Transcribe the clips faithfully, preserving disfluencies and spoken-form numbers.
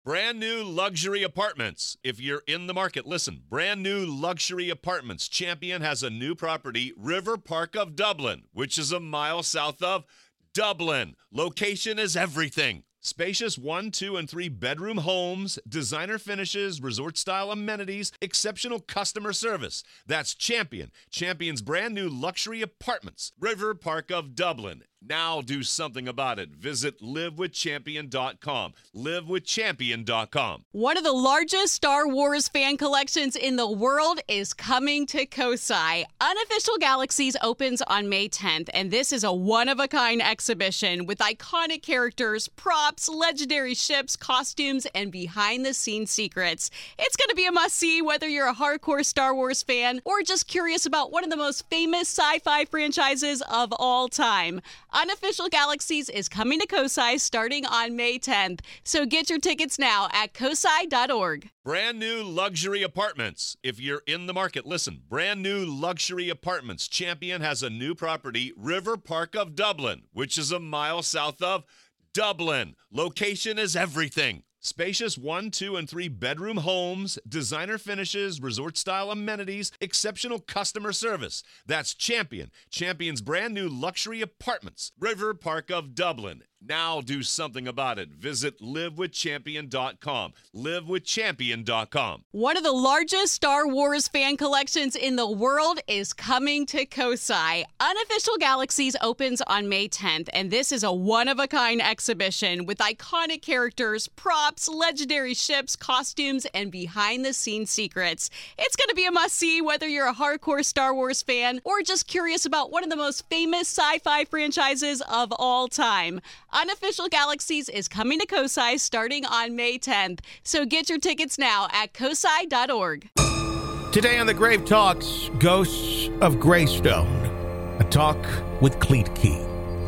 Brand new luxury apartments. If you're in the market, listen. Brand new luxury apartments. Champion has a new property, River Park of Dublin, which is a mile south of Dublin. Location is everything. Spacious one, two, and three bedroom homes, designer finishes, resort-style amenities, exceptional customer service. That's Champion. Champion's brand new luxury apartments, River Park of Dublin. Now do something about it. Visit live with champion dot com. live with champion dot com. One of the largest Star Wars fan collections in the world is coming to Kosai. Unofficial Galaxies opens on May tenth, and this is a one-of-a-kind exhibition with iconic characters, props, legendary ships, costumes, and behind-the-scenes secrets. It's going to be a must-see whether you're a hardcore Star Wars fan or just curious about one of the most famous sci-fi franchises of all time. Unofficial Galaxies is coming to Kosai starting on May tenth, so get your tickets now at kosai dot org. Brand new luxury apartments. If you're in the market, listen. Brand new luxury apartments. Champion has a new property, River Park of Dublin, which is a mile south of Dublin. Location is everything. Spacious one, two, and three bedroom homes, designer finishes, resort-style amenities, exceptional customer service. That's Champion. Champion's brand new luxury apartments, River Park of Dublin. Now do something about it. Visit live with champion dot com. live with champion dot com. One of the largest Star Wars fan collections in the world is coming to Kosai. Unofficial Galaxies opens on May tenth, and this is a one-of-a-kind exhibition with iconic characters, props, legendary ships, costumes, and behind-the-scenes secrets. It's going to be a must-see whether you're a hardcore Star Wars fan or just curious about one of the most famous sci-fi franchises of all time. Unofficial Galaxies is coming to Kosai starting on May tenth, so get your tickets now at kosai dot org. Today on The Grave Talks, Ghosts of Greystone, a talk with Cleet Key.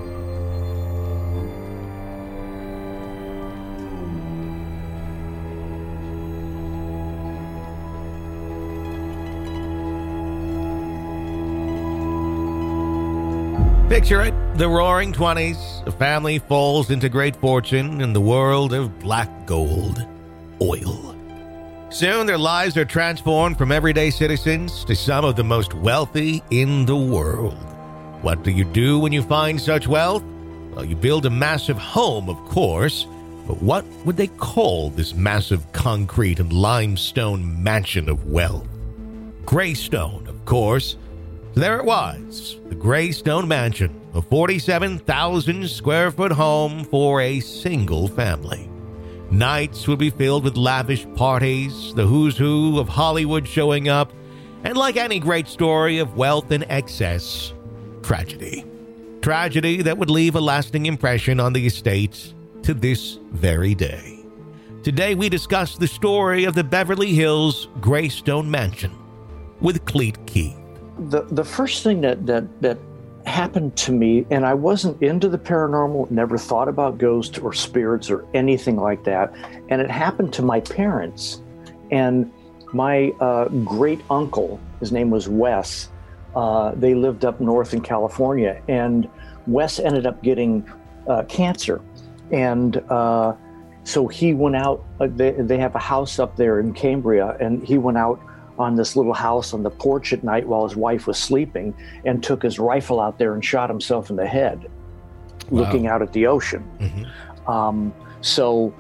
Picture it, the roaring twenties, a family falls into great fortune in the world of black gold, oil. Soon their lives are transformed from everyday citizens to some of the most wealthy in the world. What do you do when you find such wealth? Well, you build a massive home, of course, but what would they call this massive concrete and limestone mansion of wealth? Greystone, of course. So there it was, the Greystone Mansion, a forty-seven thousand square foot home for a single family. Nights would be filled with lavish parties, the who's who of Hollywood showing up, and like any great story of wealth and excess, tragedy. Tragedy that would leave a lasting impression on the estate to this very day. Today we discuss the story of the Beverly Hills Greystone Mansion with Cleet Key. The the first thing that, that that happened to me, and I wasn't into the paranormal, never thought about ghosts or spirits or anything like that, and it happened to my parents. And my uh, great uncle, his name was Wes, uh, they lived up north in California, and Wes ended up getting uh, cancer. And uh, so he went out, uh, they, they have a house up there in Cambria, and he went out on this little house on the porch at night while his wife was sleeping and took his rifle out there and shot himself in the head, wow. looking out at the ocean. Mm-hmm. Um, so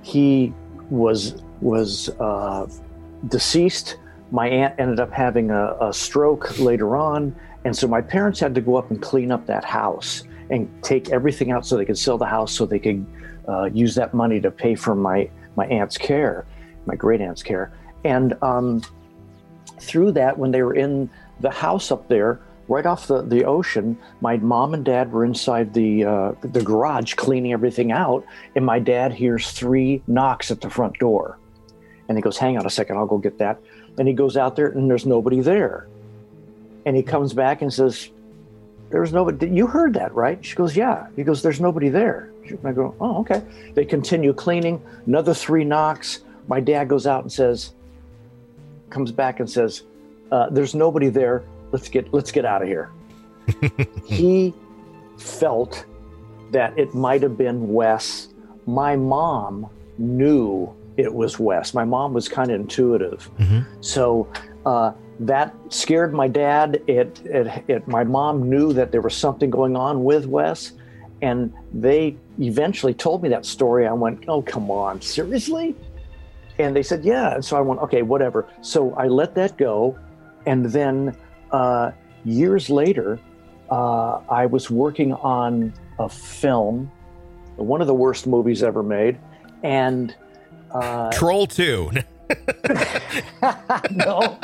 he was was uh, deceased. My aunt ended up having a, a stroke later on. And so my parents had to go up and clean up that house and take everything out so they could sell the house so they could uh, use that money to pay for my, my aunt's care, my great aunt's care. And um, through that, when they were in the house up there, right off the, the ocean, my mom and dad were inside the uh, the garage cleaning everything out, and my dad hears three knocks at the front door. And he goes, hang on a second, I'll go get that. And he goes out there, and there's nobody there. And he comes back and says, there's nobody, you heard that, right? She goes, yeah. He goes, there's nobody there. And I go, oh, okay. They continue cleaning, another three knocks. My dad goes out and says, comes back and says, uh, there's nobody there. Let's get let's get out of here. He felt that it might have been Wes. My mom knew it was Wes. My mom was kind of intuitive. Mm-hmm. So uh, that scared my dad. It, it, it, my mom knew that there was something going on with Wes, and they eventually told me that story. I went, oh, come on, seriously? And they said, yeah. And so I went, okay, whatever. So I let that go. And then uh, years later, uh, I was working on a film, one of the worst movies ever made. And uh, Troll two. No,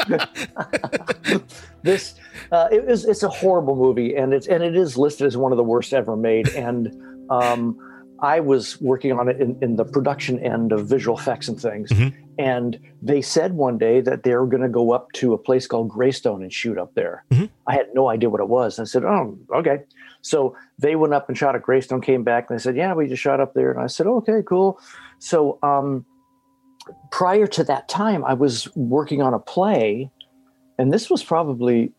this uh, it is it's a horrible movie, and it's and it is listed as one of the worst ever made. And um, I was working on it in, in the production end of visual effects and things. Mm-hmm. And they said one day that they were going to go up to a place called Greystone and shoot up there. Mm-hmm. I had no idea what it was. I said, oh, okay. So they went up and shot at Greystone, came back, and they said, yeah, we just shot up there. And I said, oh, okay, cool. So um, prior to that time, I was working on a play, and this was probably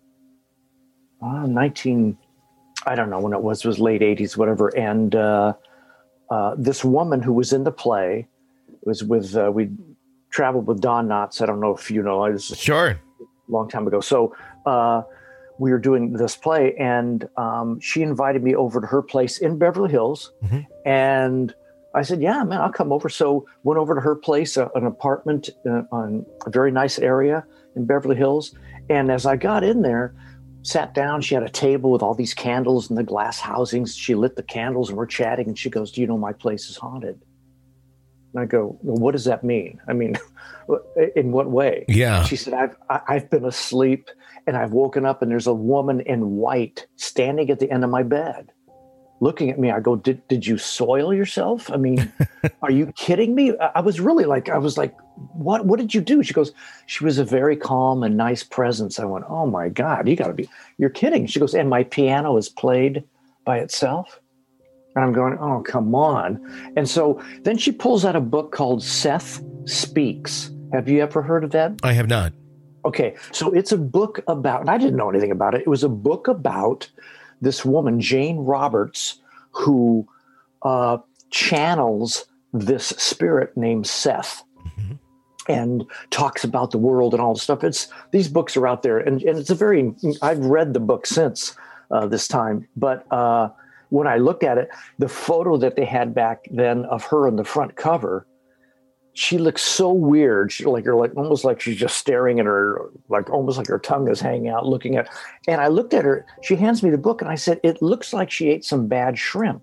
uh, nineteen, I don't know when it was, it was late eighties, whatever. And uh, uh, this woman who was in the play was with, uh, we traveled with Don Knotts. I don't know if you know, it was Sure. a long time ago. So uh, we were doing this play, and um, she invited me over to her place in Beverly Hills. Mm-hmm. And I said, yeah, man, I'll come over. So went over to her place, uh, an apartment uh, on a very nice area in Beverly Hills. And as I got in there, sat down, she had a table with all these candles and the glass housings. She lit the candles and we're chatting. And she goes, do you know my place is haunted? And I go, well, what does that mean? I mean, in what way? Yeah. She said, I've, I've been asleep and I've woken up and there's a woman in white standing at the end of my bed, looking at me. I go, did, did you soil yourself? I mean, are you kidding me? I was really like, I was like, what, what did you do? She goes, she was a very calm and nice presence. I went, oh my God, you gotta be, you're kidding. She goes, and my piano is played by itself. And I'm going, oh, come on. And so then she pulls out a book called Seth Speaks. Have you ever heard of that? I have not. Okay. So it's a book about, and I didn't know anything about it. It was a book about this woman, Jane Roberts, who uh, channels this spirit named Seth. Mm-hmm. And talks about the world and all the stuff. It's these books are out there, and, and it's a very, I've read the book since uh, this time, but uh, when I looked at it, the photo that they had back then of her on the front cover, she looks so weird. She like, like almost like she's just staring at her, like almost like her tongue is hanging out, looking at. And I looked at her. She hands me the book, and I said, "It looks like she ate some bad shrimp."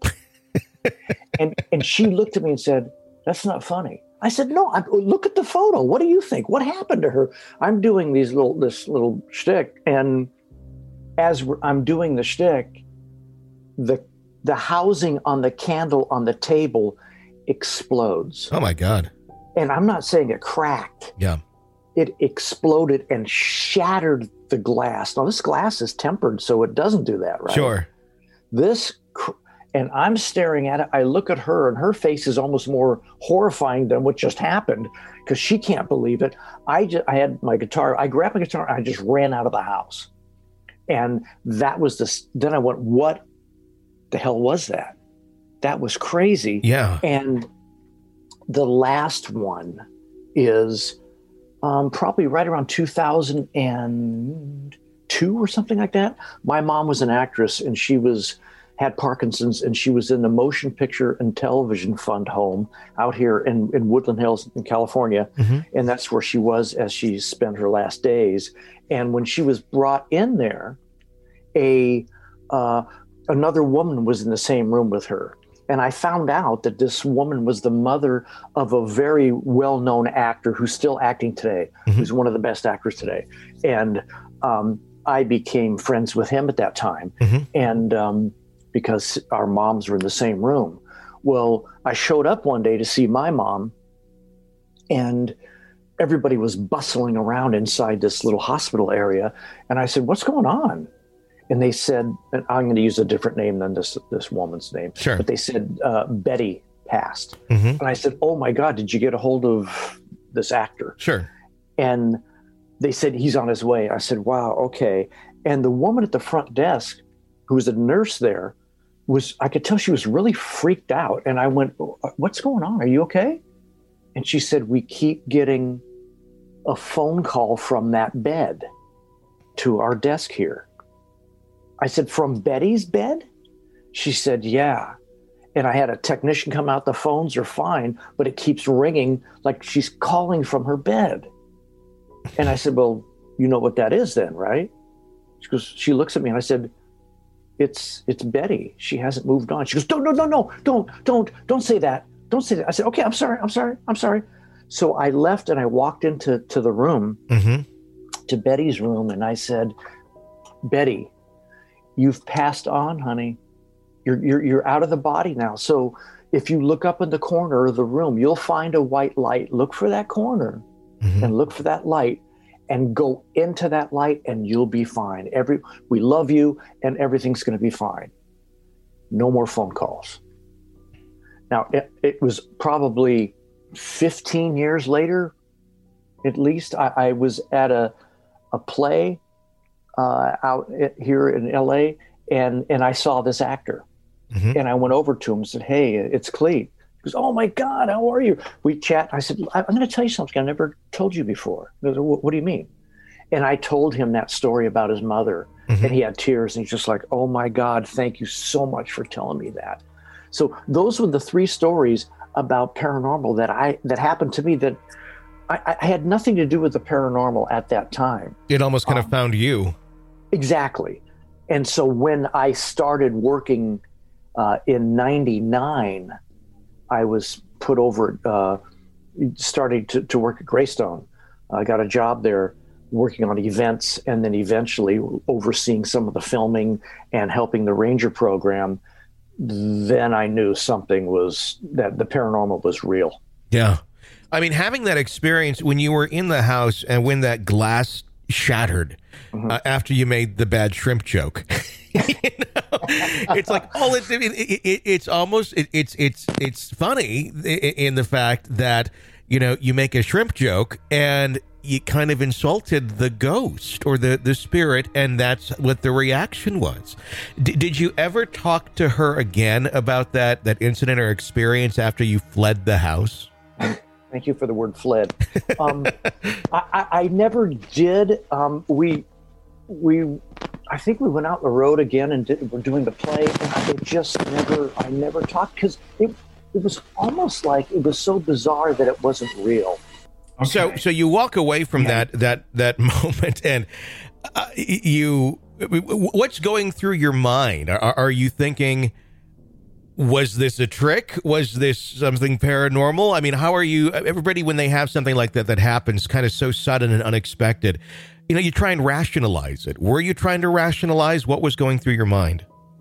and and she looked at me and said, "That's not funny." I said, "No, I, look at the photo. What do you think? What happened to her?" I'm doing these little this little shtick, and as I'm doing the shtick, the the housing on the candle on the table explodes. Oh my God. And I'm not saying it cracked. Yeah. It exploded and shattered the glass. Now this glass is tempered, so it doesn't do that, right? Sure. This, cr- and I'm staring at it. I look at her, and her face is almost more horrifying than what just happened because she can't believe it. I just, I had my guitar. I grabbed my guitar. And I just ran out of the house, and that was this. Then I went, what the hell was that? That was crazy. Yeah. And the last one is um, probably right around two thousand two or something like that. My mom was an actress, and she was had Parkinson's, and she was in the Motion Picture and Television Fund home out here in, in Woodland Hills in California. Mm-hmm. And that's where she was as she spent her last days. And when she was brought in there, a uh, another woman was in the same room with her. And I found out that this woman was the mother of a very well-known actor who's still acting today, mm-hmm. who's one of the best actors today. And um, I became friends with him at that time. Mm-hmm. And um, because our moms were in the same room. Well, I showed up one day to see my mom, and everybody was bustling around inside this little hospital area. And I said, what's going on? And they said, and I'm going to use a different name than this this woman's name. Sure. But they said, uh, Betty passed. Mm-hmm. And I said, oh my God, did you get a hold of this actor? Sure. And they said, he's on his way. I said, wow, okay. And the woman at the front desk, who was a nurse there, was, I could tell she was really freaked out. And I went, what's going on? Are you okay? And she said, we keep getting a phone call from that bed to our desk here. I said, from Betty's bed? She said, yeah. And I had a technician come out. The phones are fine, but it keeps ringing like she's calling from her bed. And I said, well, you know what that is then, right? She goes, she looks at me and I said, it's it's Betty. She hasn't moved on. She goes, no, no, no, no, don't, don't, don't say that. Don't say that. I said, okay, I'm sorry, I'm sorry, I'm sorry. So I left and I walked into to the room, mm-hmm. to Betty's room, and I said, Betty, you've passed on, honey. You're, you're, you're out of the body now. So if you look up in the corner of the room, you'll find a white light. Look for that corner mm-hmm. and look for that light and go into that light and you'll be fine. Every, we love you and everything's going to be fine. No more phone calls. Now, it, it was probably fifteen years later, at least, I, I was at a, a play uh, out here in L A and, and I saw this actor. Mm-hmm. And I went over to him and said, hey, it's Clete. He goes, oh my God, how are you? We chat. I said, I'm going to tell you something I never told you before. He goes, what do you mean? And I told him that story about his mother mm-hmm. and he had tears and he's just like, oh my God, thank you so much for telling me that. So those were the three stories about paranormal that I, that happened to me that I, I had nothing to do with the paranormal at that time. It almost kind um, of found you. Exactly. And so when I started working Uh, in ninety-nine, I was put over, uh, starting to, to work at Greystone. I got a job there working on events and then eventually overseeing some of the filming and helping the Ranger program. Then I knew something was, that the paranormal was real. Yeah. I mean, having that experience when you were in the house and when that glass shattered mm-hmm. uh, after you made the bad shrimp joke. You know, it's like, oh, it, it, it, it's almost, it, it's, it's, it's funny in the fact that, you know, you make a shrimp joke and you kind of insulted the ghost or the, the spirit. And that's what the reaction was. D- did you ever talk to her again about that, that incident or experience after you fled the house? Thank you for the word fled. Um, I, I, I never did. Um, we, we, I think we went out the road again and did, we're doing the play. And I just never, I never talked because it, it was almost like it was so bizarre that it wasn't real. Okay. So, so you walk away from yeah. that, that, that moment and uh, you, what's going through your mind? Are, are you thinking, was this a trick? Was this something paranormal? I mean, how are you, everybody, when they have something like that, that happens kind of so sudden and unexpected, you know, you try and rationalize it. Were you trying to rationalize what was going through your mind?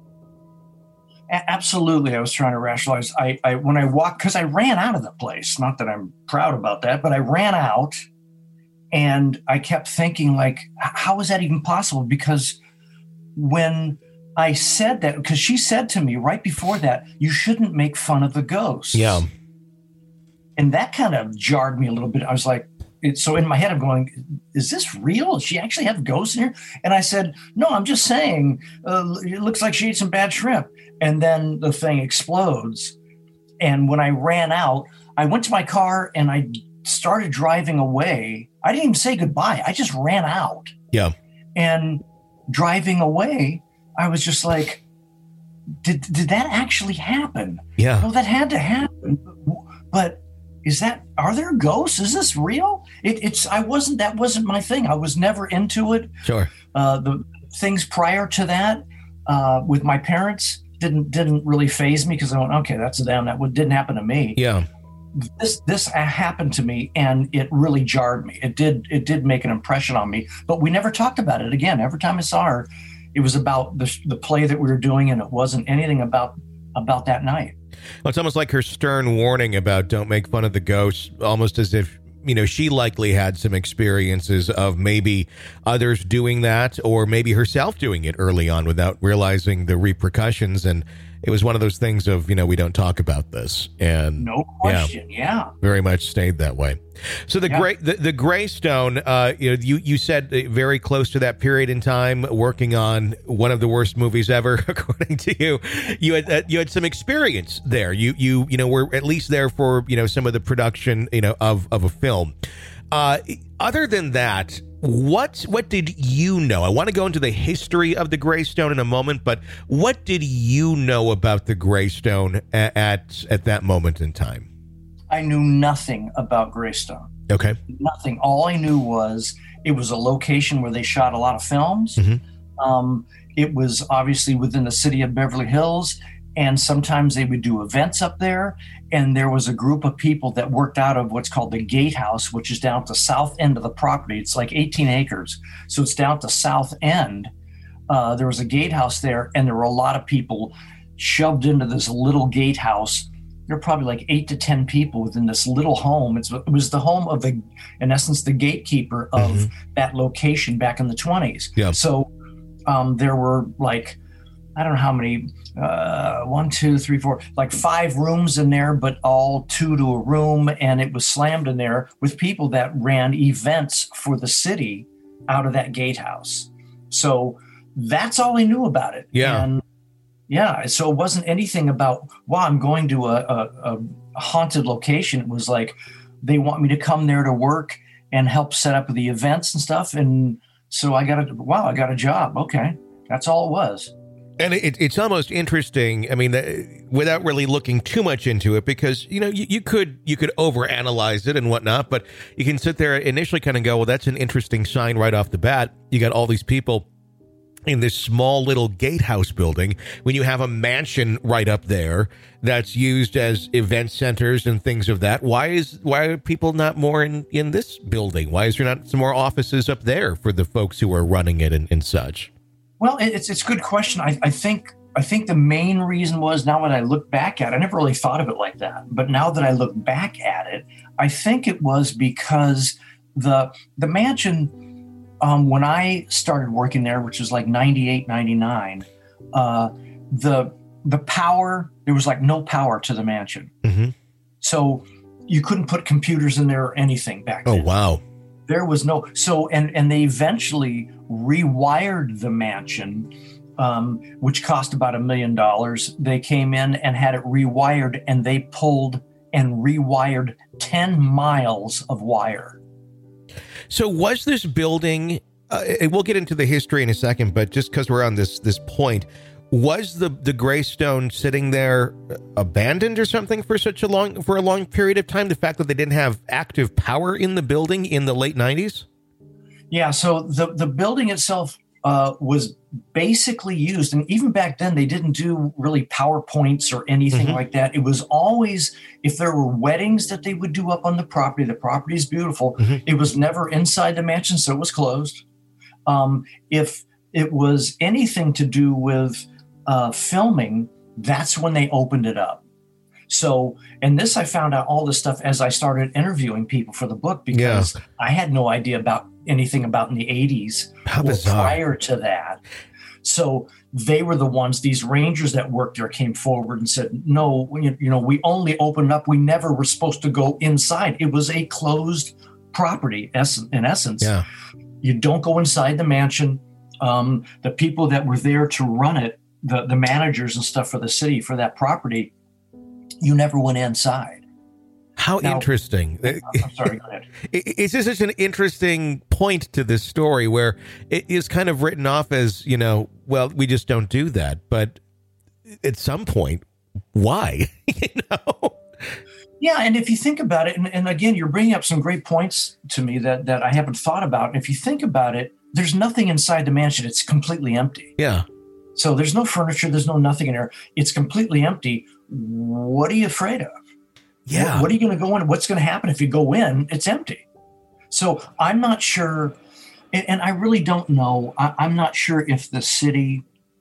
A- absolutely. I was trying to rationalize. I, I when I walked, because I ran out of the place, not that I'm proud about that, but I ran out and I kept thinking like, how is that even possible? Because when I said that, because she said to me right before that, you shouldn't make fun of the ghosts. Yeah. And that kind of jarred me a little bit. I was like, it, so in my head, I'm going, is this real? Does she actually have ghosts in here? And I said, no, I'm just saying, uh, it looks like she ate some bad shrimp. And then the thing explodes. And when I ran out, I went to my car and I started driving away. I didn't even say goodbye. I just ran out. Yeah. And driving away, I was just like, did did that actually happen? Yeah. Well, that had to happen. But is that, are there ghosts? Is this real? It, it's, I wasn't, that wasn't my thing. I was never into it. Sure. Uh, the things prior to that uh, with my parents didn't, didn't really faze me because I went, okay, that's them. That didn't happen to me. Yeah. This, this happened to me and it really jarred me. It did, it did make an impression on me, but we never talked about it again. Every time I saw her, it was about the, the play that we were doing and it wasn't anything about, about that night. Well, it's almost like her stern warning about don't make fun of the ghosts, almost as if, you know, she likely had some experiences of maybe others doing that or maybe herself doing it early on without realizing the repercussions. And it was one of those things of, you know, we don't talk about this. And no question. Yeah. yeah. Very much stayed that way. So the yeah. great, the, the Greystone, uh, you know, you, you said very close to that period in time, working on one of the worst movies ever, according to you. You had, uh, you had some experience there. You, you, you know, were at least there for, you know, some of the production, you know, of, of a film. Uh, other than that, what what did you know? I want to go into the history of the Greystone in a moment, but what did you know about the Greystone at at, at that moment in time? I knew nothing about Greystone. Okay. Nothing. All I knew was it was a location where they shot a lot of films. Mm-hmm. Um, it was obviously within the city of Beverly Hills, and sometimes they would do events up there. And there was a group of people that worked out of what's called the Gatehouse, which is down at the south end of the property. It's like eighteen acres. So it's down at the south end. Uh, there was a gatehouse there, and there were a lot of people shoved into this little gatehouse. There were probably like eight to ten people within this little home. It's, it was the home of the, in essence, the gatekeeper of mm-hmm. that location back in the twenties. Yeah. So um, there were like, I don't know how many, uh, one, two, three, four, like five rooms in there, but all two to a room. And it was slammed in there with people that ran events for the city out of that gatehouse. So that's all I knew about it. Yeah. And yeah. So it wasn't anything about, wow, I'm going to a, a, a haunted location. It was like, they want me to come there to work and help set up the events and stuff. And so I got a, wow, I got a job. Okay. That's all it was. And it, it's almost interesting. I mean, uh, without really looking too much into it, because, you know, you, you could you could overanalyze it and whatnot, but you can sit there initially kind of go, well, that's an interesting sign right off the bat. You got all these people in this small little gatehouse building when you have a mansion right up there that's used as event centers and things of that. Why is why are people not more in, in this building? Why is there not some more offices up there for the folks who are running it and, and such? Well, it's it's a good question. I, I think I think the main reason was, now when I look back at it, I never really thought of it like that. But now that I look back at it, I think it was because the the mansion, um, when I started working there, which was like ninety-eight, ninety-nine, uh, the the power, there was like no power to the mansion. Mm-hmm. So you couldn't put computers in there or anything back then. Oh, wow. There was no, so, and, and they eventually rewired the mansion, um, which cost about a million dollars. They came in and had it rewired, and they pulled and rewired ten miles of wire. So was this building, uh, and we'll get into the history in a second, but just because we're on this, this point, was the, the Greystone sitting there abandoned or something for such a long, for a long period of time? The fact that they didn't have active power in the building in the late nineties? Yeah. So the, the building itself uh, was basically used. And even back then, they didn't do really PowerPoints or anything mm-hmm. like that. It was always, if there were weddings that they would do up on the property, the property is beautiful. Mm-hmm. It was never inside the mansion, so it was closed. Um, if it was anything to do with Uh, filming, that's when they opened it up. So, and this, I found out all this stuff as I started interviewing people for the book, because yeah. I had no idea about anything about in the eighties How or bizarre. prior to that. So they were the ones, these rangers that worked there came forward and said, no, you, you know, we only opened up. We never were supposed to go inside. It was a closed property in essence. Yeah. You don't go inside the mansion. Um, the people that were there to run it, The, the managers and stuff for the city for that property, you never went inside. How now, interesting. I'm sorry, go ahead. It's just such an interesting point to this story where it is kind of written off as, you know, well, we just don't do that. But at some point, why? you know? Yeah, and if you think about it, and, and again, you're bringing up some great points to me that, that I haven't thought about. And if you think about it, there's nothing inside the mansion. It's completely empty. Yeah. So there's no furniture, there's no nothing in there. It's completely empty. What are you afraid of? Yeah. What, what are you going to go in? What's going to happen if you go in? It's empty. So I'm not sure, and, and I really don't know. I, I'm not sure if the city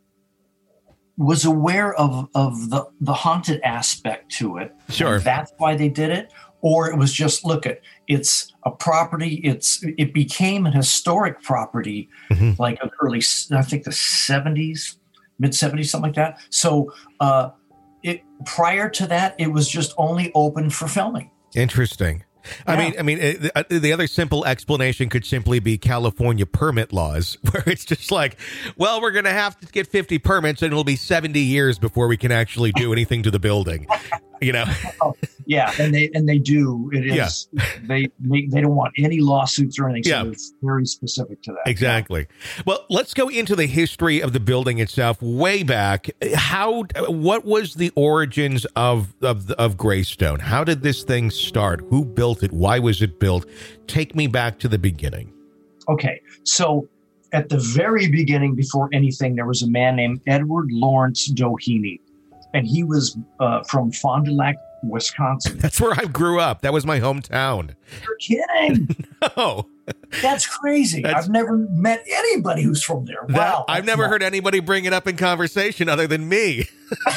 was aware of, of the, the haunted aspect to it. Sure. That's why they did it. Or it was just, look at, it's a property. It's it became an historic property, mm-hmm. like early, I think the seventies. mid seventies, something like that. So uh, it prior to that, it was just only open for filming. Interesting. I Yeah. mean, I mean, uh, the, the other simple explanation could simply be California permit laws, where it's just like, well, we're going to have to get fifty permits, and it'll be seventy years before we can actually do anything to the building. You know? Yeah, and they and they do. It is they, they they don't want any lawsuits or anything. So Yeah. it's very specific to that. Exactly. Well, let's go into the history of the building itself. Way back, how? What was the origins of of of Greystone? How did this thing start? Who built it? Why was it built? Take me back to the beginning. Okay, so at the very beginning, before anything, there was a man named Edward Lawrence Doheny, and he was uh, from Fond du Lac, Wisconsin. That's where I grew up. That was my hometown. You're kidding? Oh, That's crazy. That's- I've never met anybody who's from there. that, Wow. I've never heard anybody bring it up in conversation other than me.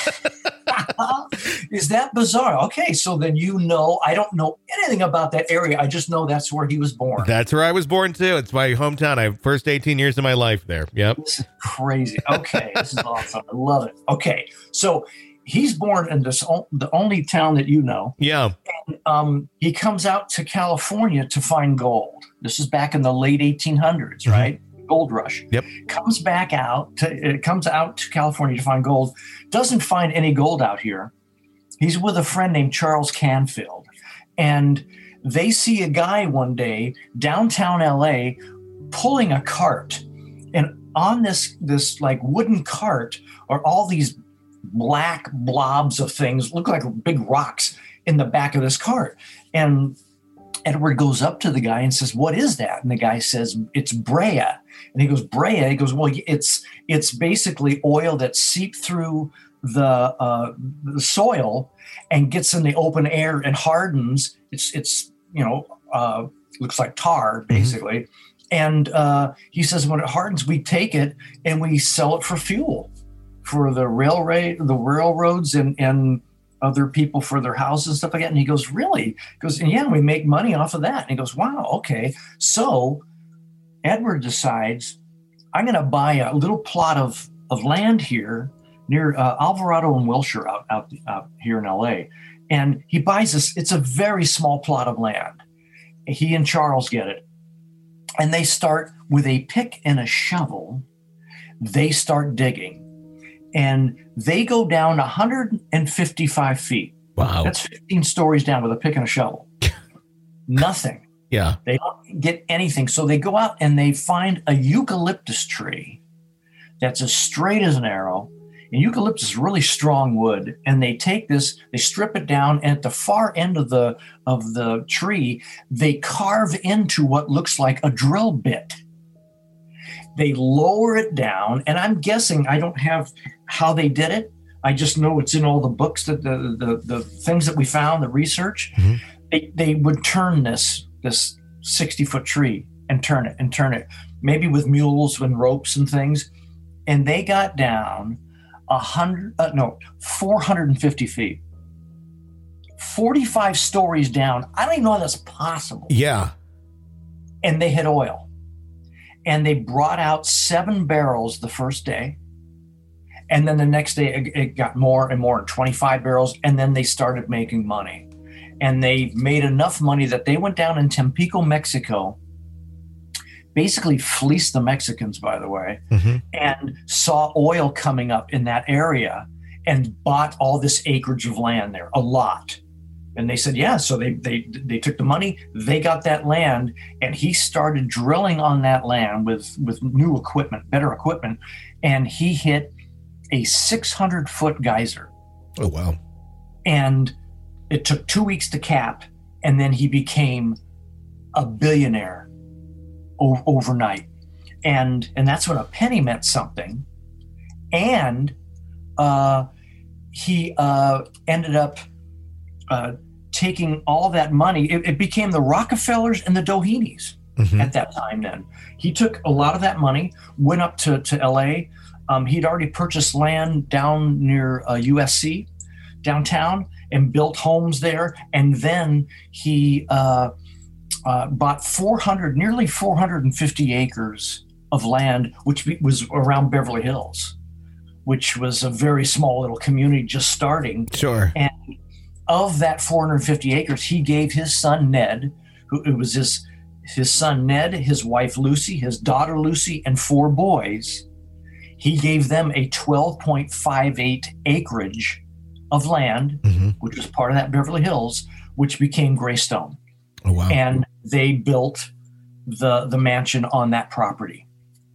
Is that bizarre? Okay, so then you know, I don't know anything about that area. I just know that's where he was born. That's where I was born too. It's my hometown. I first eighteen years of my life there. Yep. This is crazy. Okay, this is awesome. I love it. Okay, so he's born in this o- the only town that you know. Yeah. Um, he comes out to California to find gold. This is back in the late eighteen hundreds, Mhm. right? Gold rush. Yep. Comes back out to it comes out to California to find gold. Doesn't find any gold out here. He's with a friend named Charles Canfield, and they see a guy one day downtown L A pulling a cart, and on this this like wooden cart are all these black blobs of things, look like big rocks in the back of this cart. And Edward goes up to the guy and says, "What is that?" And the guy says, "It's Brea." And he goes, "Brea?" He goes, "Well, it's it's basically oil that seeped through the uh, the soil and gets in the open air and hardens. It's it's you know uh, looks like tar basically." Mm-hmm. And uh, he says, when it hardens, we take it and we sell it for fuel for the railway, the railroads, and and other people for their houses and stuff like that. And he goes, "Really?" He goes, "And yeah, we make money off of that." And he goes, "Wow, okay." So Edward decides, I'm going to buy a little plot of, of land here near uh, Alvarado and Wilshire out, out, out here in L A. And he buys this, it's a very small plot of land. He and Charles get it. And they start with a pick and a shovel. They start digging. And they go down one hundred fifty-five feet. Wow. That's fifteen stories down with a pick and a shovel. Nothing. Yeah. They don't get anything. So they go out and they find a eucalyptus tree that's as straight as an arrow. And eucalyptus is really strong wood. And they take this, they strip it down, and at the far end of the of the tree, they carve into what looks like a drill bit. They lower it down, and I'm guessing, I don't have how they did it. I just know it's in all the books, that the the, the things that we found, the research. Mm-hmm. They they would turn this this sixty foot tree and turn it and turn it, maybe with mules and ropes and things. And they got down a hundred, uh, no, four hundred fifty feet, forty-five stories down. I don't even know how that's possible. Yeah. And they hit oil. And they brought out seven barrels the first day. And then the next day it, it got more and more, twenty-five barrels. And then they started making money. And they made enough money that they went down in Tampico, Mexico, basically fleeced the Mexicans, by the way, Mm-hmm. and saw oil coming up in that area and bought all this acreage of land there, a lot. And they said, yeah, so they they they took the money, they got that land, and he started drilling on that land with, with new equipment, better equipment, and he hit a six hundred foot geyser. Oh, wow. And it took two weeks to cap, and then he became a billionaire o- overnight. And and that's when a penny meant something. And uh, he uh, ended up uh, taking all that money. It, it became the Rockefellers and the Dohenys Mm-hmm. at that time then. He took a lot of that money, went up to, to L A. Um, he'd already purchased land down near uh, U S C, downtown, and built homes there. And then he uh, uh, bought four hundred, nearly four hundred fifty acres of land, which be, was around Beverly Hills. which was a very small little community just starting. Sure. And of that four hundred fifty acres, he gave his son Ned, who it was his his son Ned, his wife Lucy, his daughter Lucy, and four boys. He gave them a twelve point five eight acreage of land, mm-hmm. which was part of that Beverly Hills, which became Greystone. Oh, wow. And they built the the mansion on that property.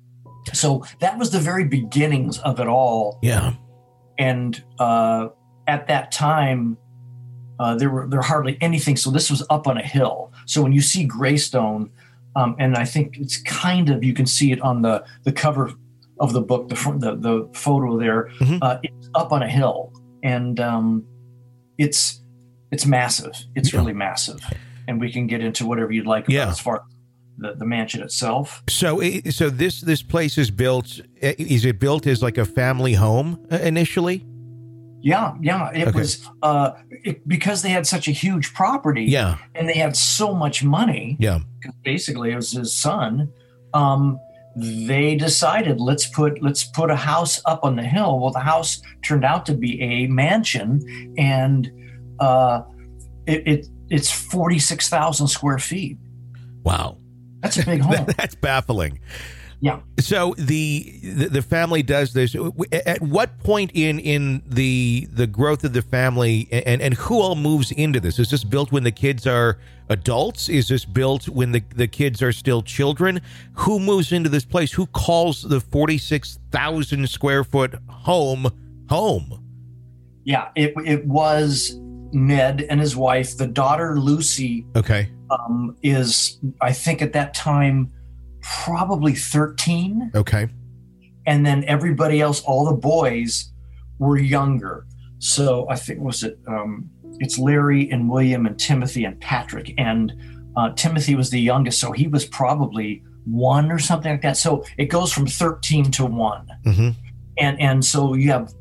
So that was the very beginnings of it all. Yeah. And uh, at that time, uh, there were there hardly anything. So this was up on a hill. So when you see Greystone, um, and I think it's kind of, you can see it on the, the cover of the book, the the, the photo there, mm-hmm. uh, it's up on a hill. And um, it's it's massive. It's yeah. really massive. And we can get into whatever you'd like about yeah. as far as the, the mansion itself. So so this this place is built, is it built as like a family home initially? Yeah, yeah. It okay. was uh, it, because they had such a huge property yeah. and they had so much money. Yeah. Basically, it was his son. Um, they decided let's put let's put a house up on the hill. Well, the house turned out to be a mansion, and uh, it, it it's forty-six thousand square feet. Wow, that's a big home. That's baffling. Yeah. So the, the the family does this. At what point in in the the growth of the family, and and who all moves into this? Is this built when the kids are adults? Is this built when the, the kids are still children? Who moves into this place? Who calls the forty-six thousand square foot home home? Yeah, it it was Ned and his wife. The daughter Lucy, okay, um, is I think at that time probably thirteen. Okay. And then everybody else, all the boys were younger. So I think, was it, um, it's Larry and William and Timothy and Patrick. And uh, Timothy was the youngest, so he was probably one or something like that. So it goes from thirteen to one. Mm-hmm. And and so you have,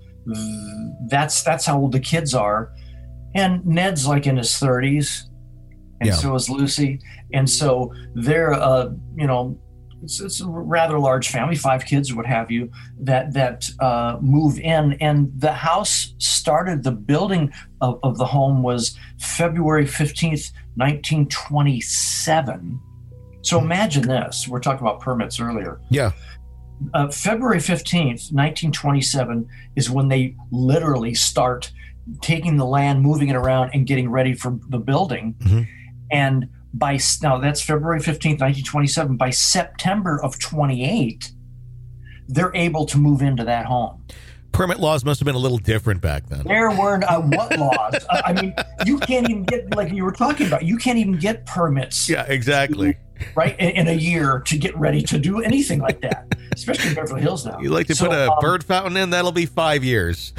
that's that's how old the kids are. And Ned's like in his thirties. And yeah. so is Lucy. And so they're, uh, you know, It's, it's a rather large family, five kids or what have you, that that uh, move in. And the house started, the building of, of the home was February fifteenth, nineteen twenty-seven. So imagine this. We're talking about permits earlier. Yeah. Uh, February fifteenth, nineteen twenty-seven is when they literally start taking the land, moving it around, and getting ready for the building. Mm-hmm. And by now, that's February fifteenth, nineteen twenty-seven. By September of twenty-eight, they're able to move into that home. Permit laws must have been a little different back then. There weren't uh, what laws? I, I mean, you can't even get, like you were talking about, you can't even get permits. Yeah, exactly. To, right, in, in a year to get ready to do anything like that, especially in Beverly Hills now. You like to so, put a um, bird fountain in? That'll be five years.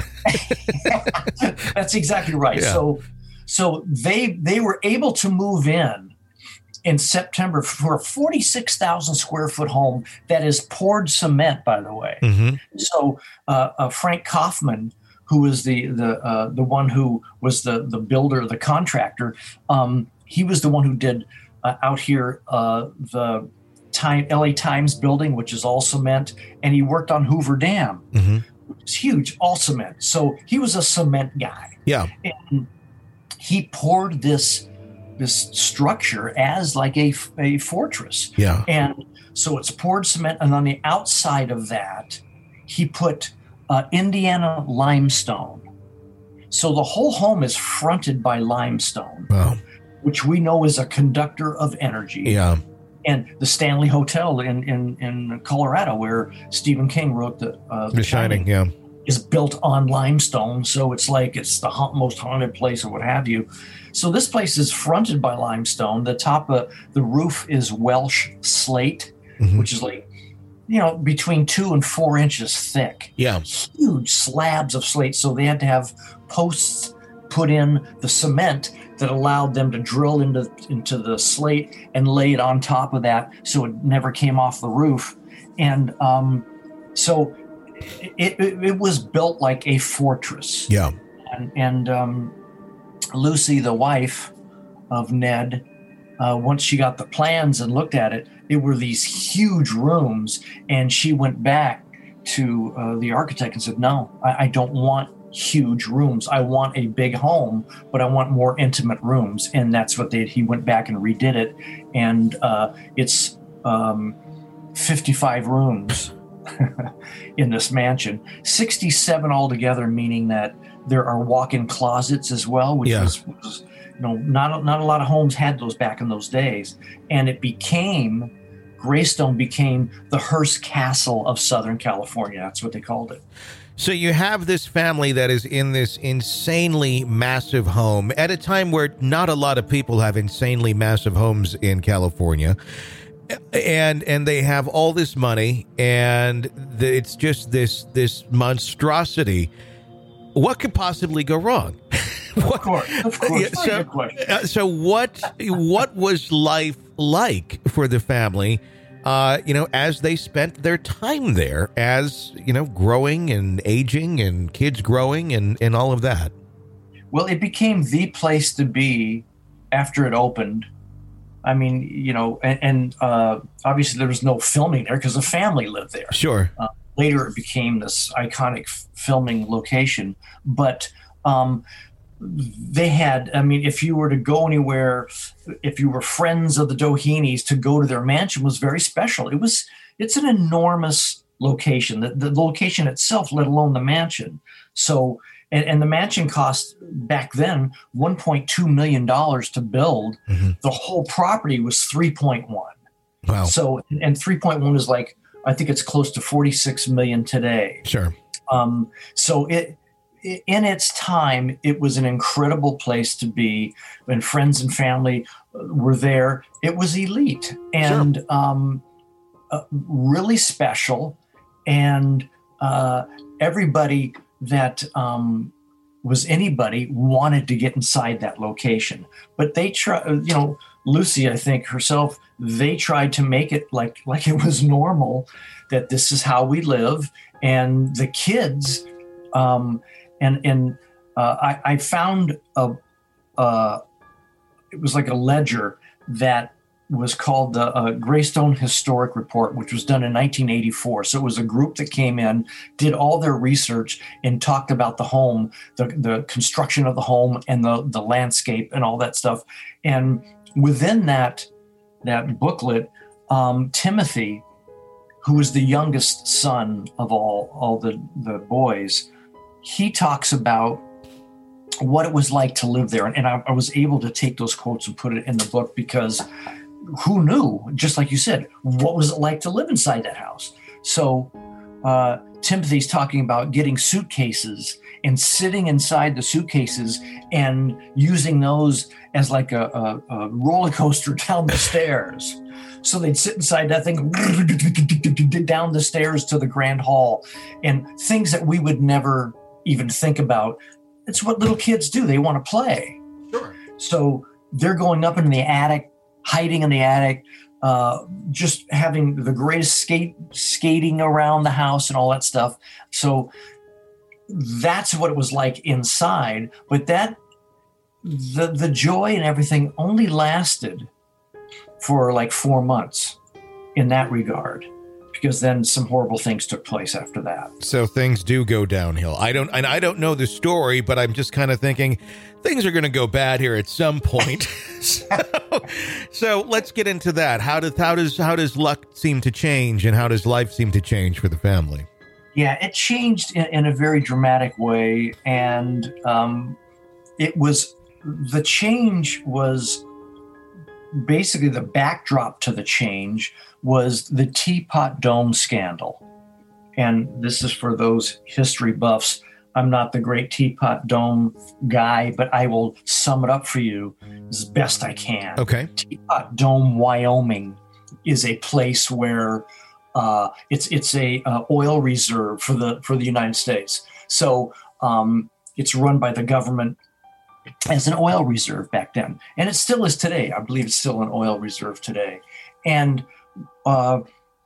That's exactly right. Yeah. So, so they they were able to move in. In September for a forty-six thousand square foot home that is poured cement, by the way. Mm-hmm. So uh, uh, Frank Kaufman, who was the the uh, the one who was the the builder, the contractor, um, he was the one who did uh, out here uh, the time L A Times building, which is all cement, and he worked on Hoover Dam, mm-hmm. which is huge, all cement. So he was a cement guy. Yeah, and he poured this. this structure as like a, a fortress. Yeah. And so it's poured cement. And on the outside of that, he put uh, Indiana limestone. So the whole home is fronted by limestone, wow. which we know is a conductor of energy. Yeah. And the Stanley Hotel in, in, in Colorado, where Stephen King wrote the, uh, The, the Shining, Shining, yeah. is built on limestone. So it's like it's the ha- most haunted place or what have you. So this place is fronted by limestone. The top of the roof is Welsh slate, mm-hmm. which is like, you know, between two and four inches thick. Yeah. Huge slabs of slate. So they had to have posts put in the cement that allowed them to drill into, into the slate and lay it on top of that so it never came off the roof. And um, so it, it, it was built like a fortress. Yeah. And, and um, Lucy, the wife of Ned, uh, once she got the plans and looked at it, it were these huge rooms, and she went back to uh, the architect and said, no, I, I don't want huge rooms. I want a big home, but I want more intimate rooms. And that's what they, he went back and redid it. And uh, it's um, fifty-five rooms in this mansion, sixty-seven altogether, meaning that there are walk-in closets as well, which Yeah. was, was, you know, not, not a lot of homes had those back in those days. And it became, Greystone became the Hearst Castle of Southern California. That's what they called it. So you have this family that is in this insanely massive home at a time where not a lot of people have insanely massive homes in California. And and they have all this money, and the, it's just this this monstrosity. What could possibly go wrong? Of course, of course. Yeah, Very so, good question. uh, so what what was life like for the family? Uh, you know, as they spent their time there, as you know, growing and aging, and kids growing, and and all of that. Well, it became the place to be after it opened. I mean, you know, and, and uh, obviously there was no filming there because the family lived there. Sure. Uh, later, it became this iconic f- filming location. But um, they had, I mean, if you were to go anywhere, if you were friends of the Doheny's, to go to their mansion was very special. It was, it's an enormous location, the, the location itself, let alone the mansion. So, and, and the mansion cost back then one point two million dollars to build. Mm-hmm. The whole property was three point one. Wow. So, and three point one is like, I think it's close to forty-six million today. Sure. Um, so it, in its time, it was an incredible place to be. When friends and family were there, it was elite and sure. um, uh, really special. And uh, everybody that um, was anybody wanted to get inside that location. But they try, you know, Lucy, I think herself, they tried to make it like like it was normal, that this is how we live. And the kids, um, and and uh, I, I found a, uh, it was like a ledger that was called the uh, Greystone Historic Report, which was done in nineteen eighty-four. So it was a group that came in, did all their research, and talked about the home, the, the construction of the home, and the, the landscape, and all that stuff. And within that that booklet, um, Timothy, who was the youngest son of all all the, the boys, he talks about what it was like to live there. And, and I, I was able to take those quotes and put it in the book because who knew, just like you said, what was it like to live inside that house? So uh, Timothy's talking about getting suitcases and sitting inside the suitcases and using those as like a, a, a roller coaster down the stairs. So they'd sit inside that thing, down the stairs to the grand hall, and things that we would never even think about. It's what little kids do. They want to play. Sure. So they're going up in the attic, hiding in the attic, uh, just having the greatest skate, skating around the house and all that stuff. So that's what it was like inside. But that, the the joy and everything only lasted for like four months in that regard, because then some horrible things took place after that. So things do go downhill. I don't, and I don't know the story, but I'm just kind of thinking things are going to go bad here at some point. so, so let's get into that. How does how does how does luck seem to change, and how does life seem to change for the family? Yeah, it changed in, in a very dramatic way, and um, it was the change was basically the backdrop to the change was the Teapot Dome scandal. And this is for those history buffs. I'm not the great Teapot Dome guy, but I will sum it up for you as best I can. Okay. Teapot Dome, Wyoming is a place where uh, it's it's a uh, oil reserve for the for the United States. So um, it's run by the government as an oil reserve back then. And it still is today. I believe it's still an oil reserve today. And uh,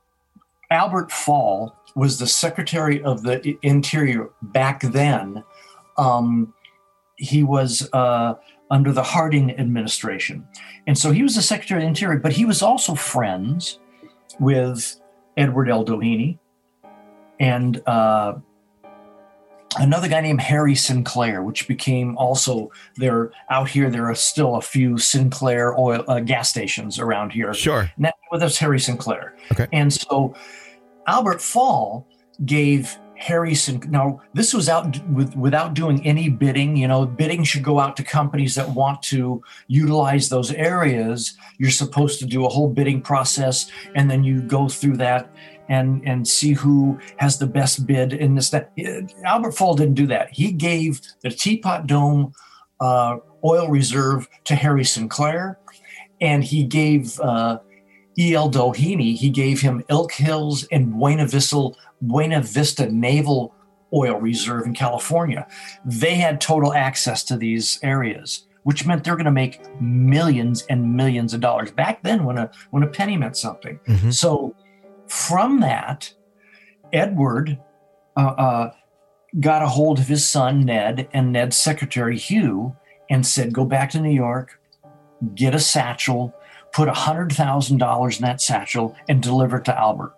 Albert Fall was the Secretary of the Interior back then. Um, he was uh, under the Harding administration. And so he was the Secretary of the Interior, but he was also friends with Edward L. Doheny and uh, another guy named Harry Sinclair, which became also there out here. There are still a few Sinclair oil uh, gas stations around here. Sure. And that, well, that's Harry Sinclair. Okay. And so Albert Fall gave Harry Sinclair. Now, this was out with, without doing any bidding. You know, bidding should go out to companies that want to utilize those areas. You're supposed to do a whole bidding process, and then you go through that and and see who has the best bid in this. That Albert Fall didn't do that. He gave the Teapot Dome uh, oil reserve to Harry Sinclair, and he gave uh, E L Doheny. He gave him Elk Hills and Buena Vista, Buena Vista Naval Oil Reserve in California. They had total access to these areas, which meant they're going to make millions and millions of dollars. Back then, when a when a penny meant something. Mm-hmm. So from that, Edward uh, uh, got a hold of his son, Ned, and Ned's secretary, Hugh, and said, go back to New York, get a satchel, put one hundred thousand dollars in that satchel, and deliver it to Albert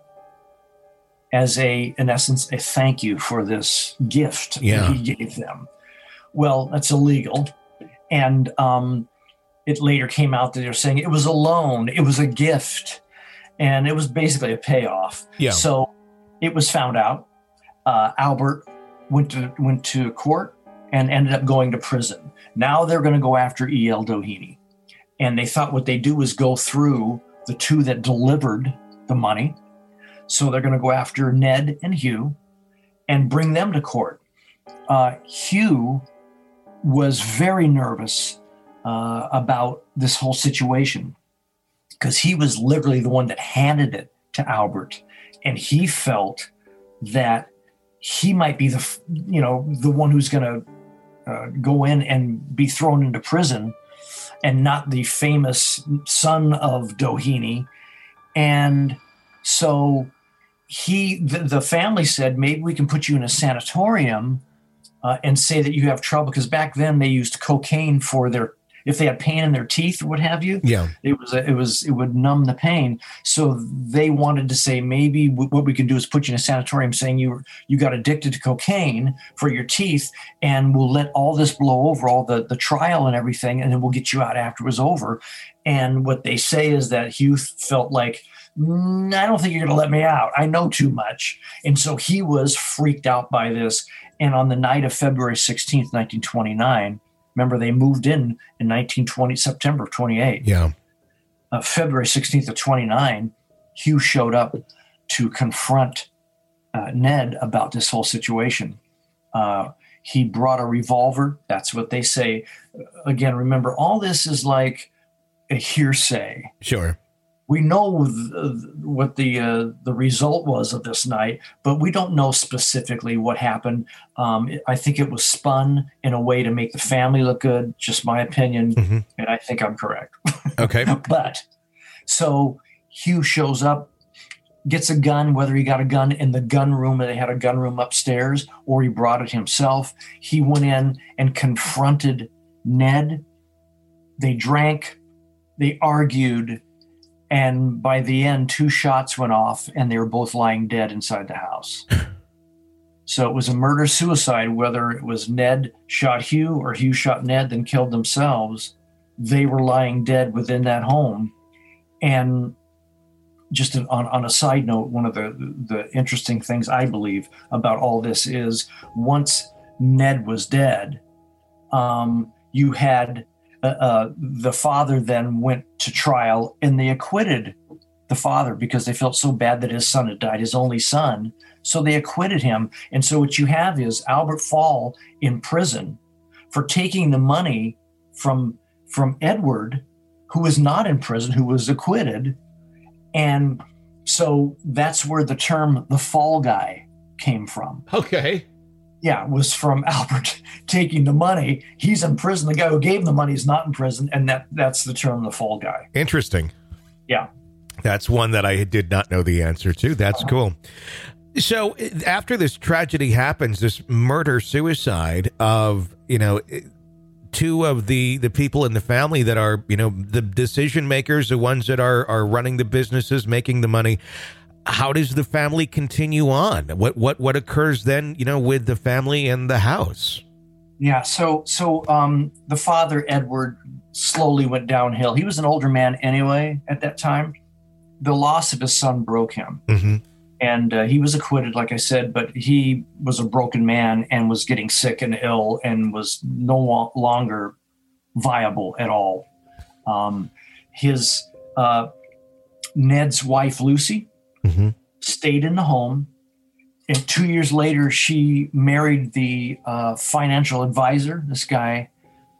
as a, in essence, a thank you for this gift Yeah. that he gave them. Well, that's illegal. And um, it later came out that they were saying it was a loan, it was a gift. And it was basically a payoff. Yeah. So it was found out. Uh, Albert went to went to court and ended up going to prison. Now they're going to go after E L Doheny. And they thought what they do was go through the two that delivered the money. So they're going to go after Ned and Hugh and bring them to court. Uh, Hugh was very nervous uh, about this whole situation, because he was literally the one that handed it to Albert, and he felt that he might be the, you know, the one who's going to uh, go in and be thrown into prison, and not the famous son of Doheny. And so he, the, the family said, maybe we can put you in a sanatorium uh, and say that you have trouble, because back then they used cocaine for their, if they had pain in their teeth or what have you, Yeah. it was, a, it was, it would numb the pain. So they wanted to say, maybe w- what we can do is put you in a sanatorium saying you, you got addicted to cocaine for your teeth, and we'll let all this blow over, all the, the trial and everything, and then we'll get you out after it was over. And what they say is that Hugh felt like, mm, I don't think you're going to let me out. I know too much. And so he was freaked out by this. And on the night of February sixteenth, nineteen twenty-nine, remember, they moved in in nineteen twenty, September of twenty-eight. Yeah. Uh, February sixteenth of twenty-nine, Hugh showed up to confront uh, Ned about this whole situation. Uh, he brought a revolver. That's what they say. Again, remember, all this is like a hearsay. Sure. We know th- what the uh, the result was of this night, but we don't know specifically what happened. Um, I think it was spun in a way to make the family look good, just my opinion, Mm-hmm. and I think I'm correct. Okay. But so Hugh shows up, gets a gun, whether he got a gun in the gun room, they had a gun room upstairs, or he brought it himself. He went in and confronted Ned. They drank, they argued, and by the end, two shots went off, and they were both lying dead inside the house. So it was a murder-suicide, whether it was Ned shot Hugh or Hugh shot Ned, then killed themselves. They were lying dead within that home. And just on, on a side note, one of the, the interesting things I believe about all this is once Ned was dead, um, you had uh, uh, the father then went to trial, and they acquitted the father because they felt so bad that his son had died, his only son. So they acquitted him. And so what you have is Albert Fall in prison for taking the money from, from Edward, who was not in prison, who was acquitted. And so that's where the term the fall guy came from. Okay. Yeah, it was from Albert taking the money. He's in prison. The guy who gave him the money is not in prison. And that that's the term the fall guy. Interesting. Yeah. That's one that I did not know the answer to. That's cool. So after this tragedy happens, this murder suicide of, you know, two of the, the people in the family that are, you know, the decision makers, the ones that are, are running the businesses, making the money. how does the family continue on? What what what occurs then, you know, with the family and the house? Yeah, so so um, the father, Edward, slowly went downhill. He was an older man anyway at that time. The loss of his son broke him. Mm-hmm. And uh, he was acquitted, like I said, but he was a broken man and was getting sick and ill and was no lo- longer viable at all. Um, his uh, Ned's wife, Lucy, mm-hmm. stayed in the home. And two years later, she married the uh, financial advisor, this guy.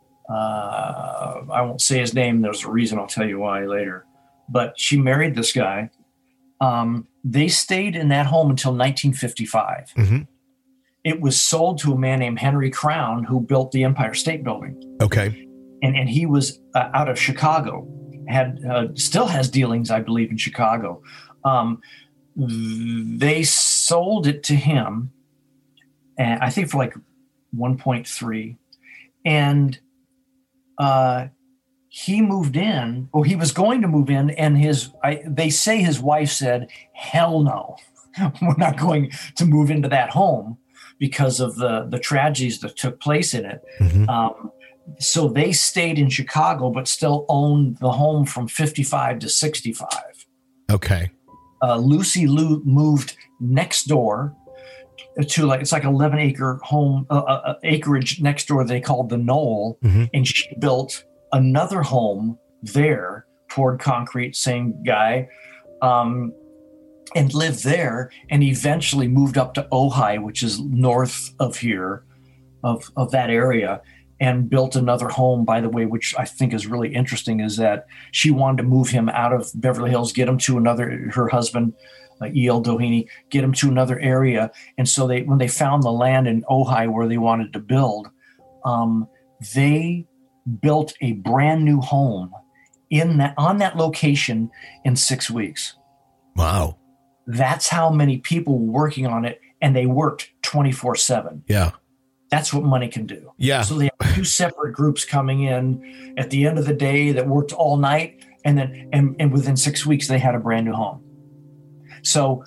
Uh, I won't say his name. There's a reason. I'll tell you why later. But she married this guy. Um, they stayed in that home until nineteen fifty-five. Mm-hmm. It was sold to a man named Henry Crown, who built the Empire State Building. Okay. And and he was uh, out of Chicago, had uh, still has dealings, I believe, in Chicago. Um, they sold it to him, and I think for like one point three. And uh, he moved in, or he was going to move in, and his I, they say his wife said, hell no, we're not going to move into that home because of the, the tragedies that took place in it. Mm-hmm. Um, so they stayed in Chicago, but still owned the home from fifty-five to sixty-five. Okay. Uh, Lucy Lou moved next door to like, it's like an eleven acre home, uh, uh, acreage next door they called the Knoll. Mm-hmm. And she built another home there, poured concrete, same guy, um, and lived there, and eventually moved up to Ojai, which is north of here, of, of that area, and built another home, by the way, which I think is really interesting, is that she wanted to move him out of Beverly Hills, get him to another, her husband, uh, E L Doheny, get him to another area. And so they, when they found the land in Ojai where they wanted to build, um, they built a brand new home in that, on that location in six weeks. Wow. That's how many people were working on it, and they worked twenty-four seven. Yeah. That's what money can do. Yeah. So they have two separate groups coming in at the end of the day that worked all night, and then and, and within six weeks they had a brand new home. So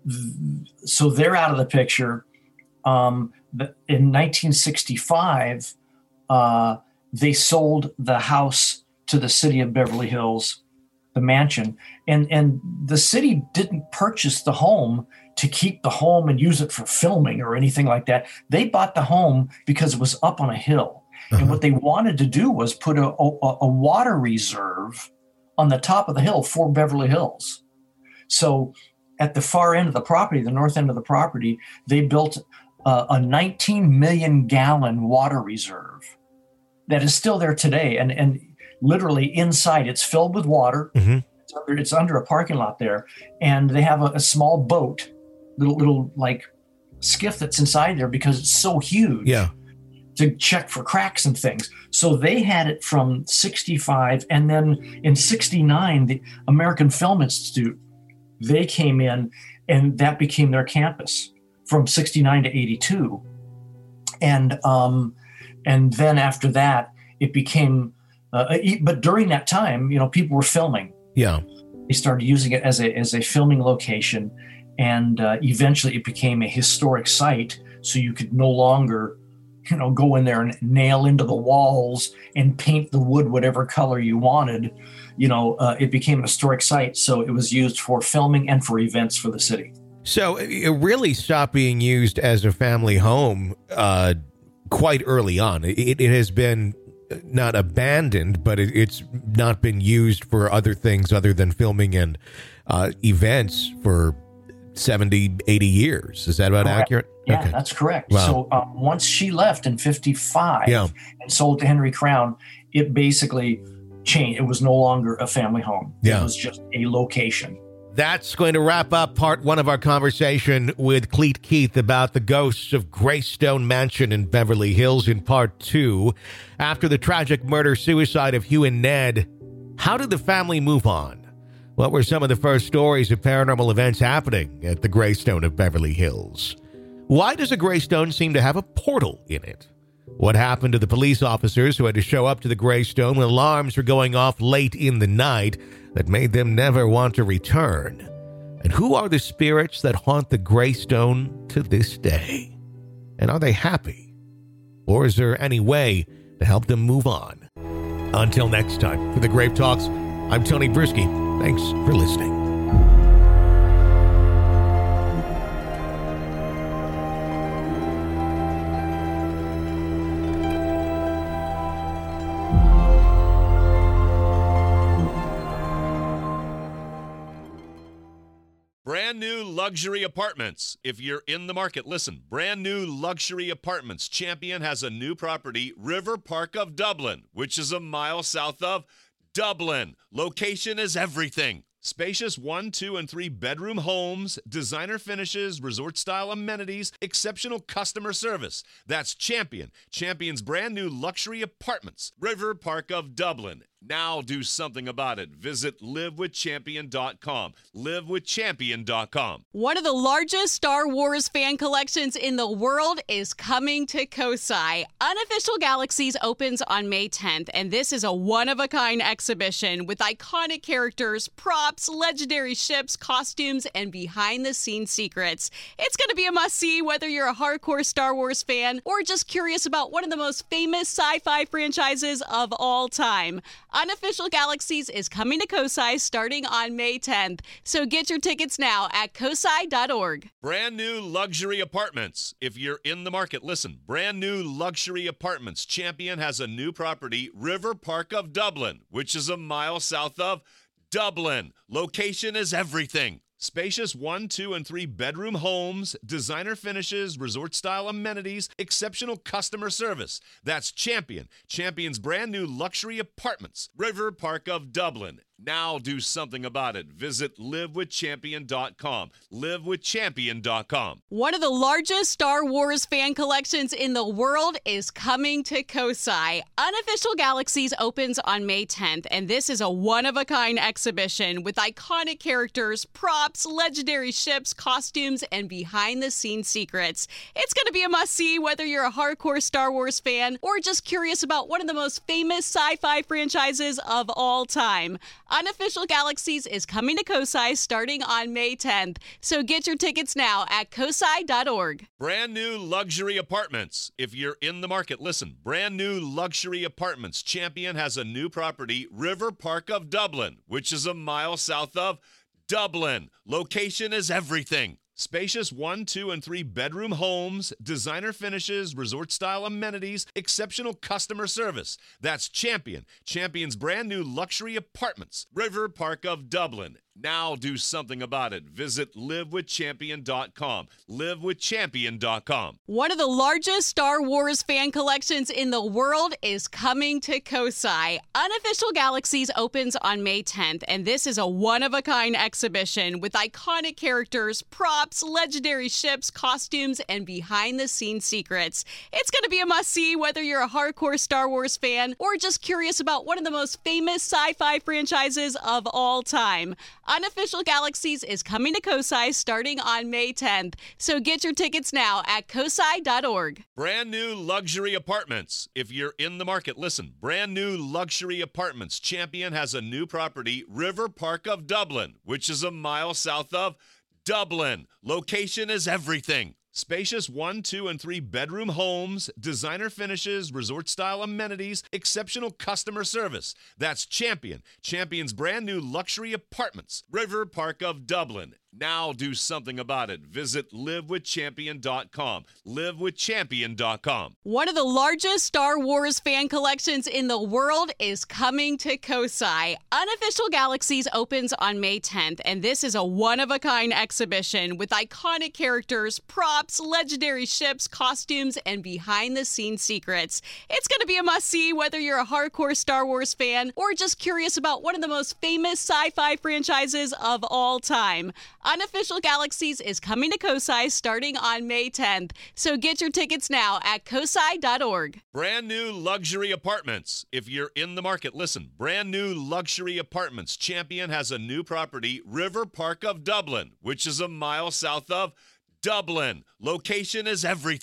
so they're out of the picture. Um, in nineteen sixty-five, uh, they sold the house to the city of Beverly Hills, the mansion, and and the city didn't purchase the home to keep the home and use it for filming or anything like that. They bought the home because it was up on a hill. Uh-huh. And what they wanted to do was put a, a, a water reserve on the top of the hill for Beverly Hills. So at the far end of the property, the north end of the property, they built a, a nineteen million gallon water reserve that is still there today. And, and literally inside, it's filled with water. Mm-hmm. It's, under, it's under a parking lot there. And they have a, a small boat, little, little like skiff that's inside there because it's so huge. Yeah. To check for cracks and things. So they had it from sixty-five. And then in sixty-nine, the American Film Institute, they came in and that became their campus from sixty-nine to eighty-two. And, um, and then after that, it became, uh, but during that time, you know, people were filming. Yeah. They started using it as a, as a filming location. And uh, eventually it became a historic site. So you could no longer, you know, go in there and nail into the walls and paint the wood whatever color you wanted. You know, uh, it became a historic site. So it was used for filming and for events for the city. So it really stopped being used as a family home uh, quite early on. It, it has been not abandoned, but it, it's not been used for other things other than filming and uh, events for seventy, eighty years. Is that about correct. accurate? Yeah, okay. That's correct. Wow. So um, once she left in fifty-five yeah. and sold to Henry Crown, it basically changed. It was no longer a family home. Yeah. It was just a location. That's going to wrap up part one of our conversation with Clete Keith about the ghosts of Greystone Mansion in Beverly Hills. In part two, after the tragic murder-suicide of Hugh and Ned, how did the family move on? What were some of the first stories of paranormal events happening at the Greystone of Beverly Hills? Why does a Greystone seem to have a portal in it? What happened to the police officers who had to show up to the Greystone when alarms were going off late in the night that made them never want to return? And who are the spirits that haunt the Greystone to this day? And are they happy? Or is there any way to help them move on? Until next time, for the Grave Talks, I'm Tony Brisky. Thanks for listening. Brand new luxury apartments. If you're in the market, listen. Brand new luxury apartments. Champion has a new property, River Park of Dublin, which is a mile south of Dublin. Location is everything. Spacious one, two, and three bedroom homes, designer finishes, resort-style amenities, exceptional customer service. That's Champion. Champion's brand new luxury apartments, River Park of Dublin. Now do something about it. Visit live with champion dot com. live with champion dot com. One of the largest Star Wars fan collections in the world is coming to Kosai. Unofficial Galaxies opens on May tenth, and this is a one-of-a-kind exhibition with iconic characters, props, legendary ships, costumes, and behind-the-scenes secrets. It's going to be a must-see whether you're a hardcore Star Wars fan or just curious about one of the most famous sci-fi franchises of all time. Unofficial Galaxies is coming to Kosai starting on May tenth, so get your tickets now at kosai dot org. Brand new luxury apartments. If you're in the market, listen. Brand new luxury apartments. Champion has a new property, River Park of Dublin, which is a mile south of Dublin. Location is everything. Spacious one, two, and three bedroom homes, designer finishes, resort-style amenities, exceptional customer service. That's Champion. Champion's brand new luxury apartments, River Park of Dublin. Now do something about it. Visit live with champion dot com. live with champion dot com. One of the largest Star Wars fan collections in the world is coming to Kosai. Unofficial Galaxies opens on May tenth, and this is a one-of-a-kind exhibition with iconic characters, props, legendary ships, costumes, and behind-the-scenes secrets. It's going to be a must-see whether you're a hardcore Star Wars fan or just curious about one of the most famous sci-fi franchises of all time. Unofficial Galaxies is coming to Kosai starting on May tenth, so get your tickets now at kosai dot org. Brand new luxury apartments. If you're in the market, listen. Brand new luxury apartments. Champion has a new property, River Park of Dublin, which is a mile south of Dublin. Location is everything. Spacious one, two, and three bedroom homes, designer finishes, resort-style amenities, exceptional customer service. That's Champion. Champion's brand new luxury apartments, River Park of Dublin. Now do something about it. Visit live with champion dot com. live with champion dot com. One of the largest Star Wars fan collections in the world is coming to Kosai. Unofficial Galaxies opens on May tenth, and this is a one-of-a-kind exhibition with iconic characters, props, legendary ships, costumes, and behind-the-scenes secrets. It's going to be a must-see whether you're a hardcore Star Wars fan or just curious about one of the most famous sci-fi franchises of all time. Unofficial Galaxies is coming to Kosai starting on May tenth, so get your tickets now at kosai dot org. Brand new luxury apartments. If you're in the market, listen. Brand new luxury apartments. Champion has a new property, River Park of Dublin, which is a mile south of Dublin. Location is everything. Spacious one, two, and three bedroom homes, designer finishes, resort-style amenities, exceptional customer service. That's Champion. Champion's brand new luxury apartments, River Park of Dublin. Now do something about it. Visit live with champion dot com. live with champion dot com. One of the largest Star Wars fan collections in the world is coming to Kosai. Unofficial Galaxies opens on May tenth, and this is a one-of-a-kind exhibition with iconic characters, props, legendary ships, costumes, and behind-the-scenes secrets. It's going to be a must-see whether you're a hardcore Star Wars fan or just curious about one of the most famous sci-fi franchises of all time. Unofficial Galaxies is coming to Kosai starting on May tenth, so get your tickets now at kosai dot org. Brand new luxury apartments. If you're in the market, listen. Brand new luxury apartments. Champion has a new property, River Park of Dublin, which is a mile south of Dublin. Location is everything.